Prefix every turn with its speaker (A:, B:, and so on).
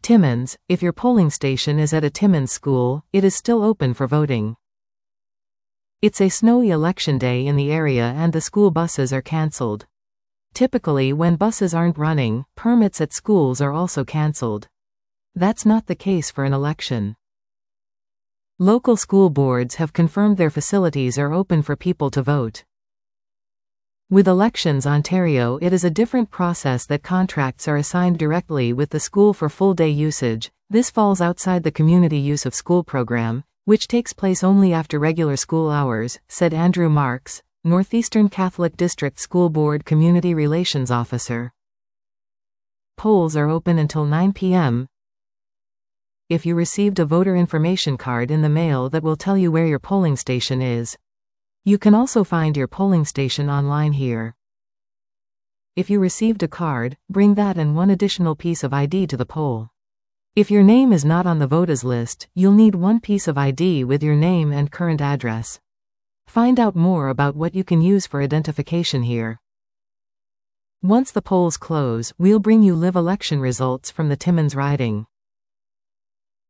A: Timmins, if your polling station is at a Timmins school, it is still open for voting. It's a snowy election day in the area and the school buses are cancelled. Typically when buses aren't running, permits at schools are also cancelled. That's not the case for an election. Local school boards have confirmed their facilities are open for people to vote. With Elections Ontario, it is a different process that contracts are assigned directly with the school for full-day usage. This falls outside the Community Use of School program, which takes place only after regular school hours, said Andrew Marks, Northeastern Catholic District School Board Community Relations Officer. Polls are open until 9 p.m. If you received a voter information card in the mail that will tell you where your polling station is. You can also find your polling station online here. If you received a card, bring that and one additional piece of ID to the poll. If your name is not on the voters list, you'll need one piece of ID with your name and current address. Find out more about what you can use for identification here. Once the polls close, we'll bring you live election results from the Timmins riding.